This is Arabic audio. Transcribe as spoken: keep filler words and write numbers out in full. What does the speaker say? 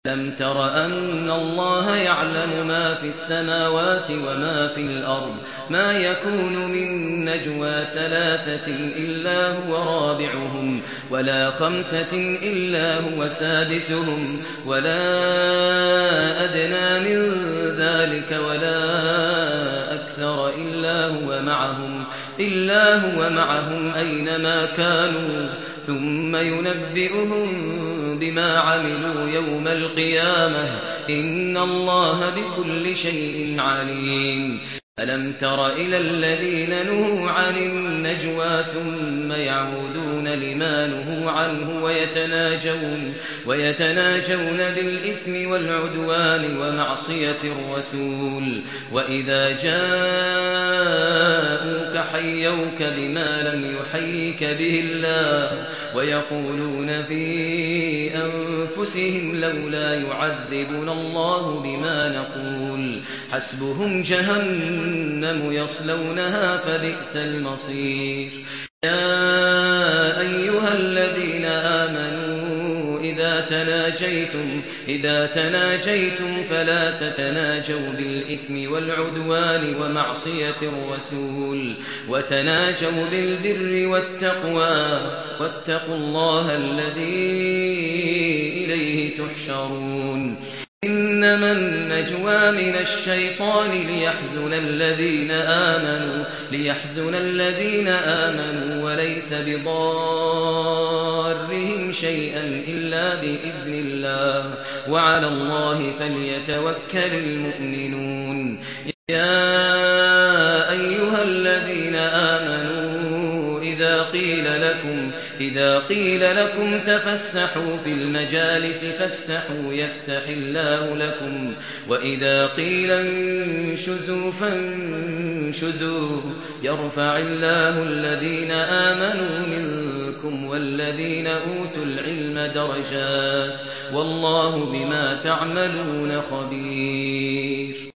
ألم تر أن الله يعلم ما في السماوات وما في الأرض ما يكون من نجوى ثلاثة إلا هو رابعهم ولا خمسة إلا هو سادسهم ولا أدنى من ذلك ولا أكثر إلا هو معهم إلا هو معهم أينما كانوا ثم ينبئهم بما عملوا يوم القيامة إن الله بكل شيء عليم. ألم تر إلى الذين نهوا عن النجوى ثم يعودون لما نهوا عنه ويتناجون, ويتناجون بالإثم والعدوان ومعصية الرسول وإذا جاءوك حيوك بما لم يحيك به الله ويقولون في أنفسهم لولا يعذبنا الله بما نقول حسبهم جهنم يصلونها فبئس المصير. يا أيها الذين آمنوا إذا تناجيتم إذا تناجيتم فلا تتناجوا بالإثم والعدوان ومعصية الرسول وتناجوا بالبر والتقوى واتقوا الله الذي إليه تحشرون. إنما النجوى من الشيطان ليحزن الذين آمنوا ليحزن الذين آمنوا وليس بضارهم شيئا إلا بإذن الله وعلى الله فليتوكل المؤمنون. يا أيها الذين آمنوا إذا قيل لكم إذا قيل لكم تفسحوا في المجالس فافسحوا يفسح الله لكم وإذا قيل انشزوا فانشزوا يرفع الله الذين آمنوا منكم والذين أوتوا العلم درجات والله بما تعملون خبير.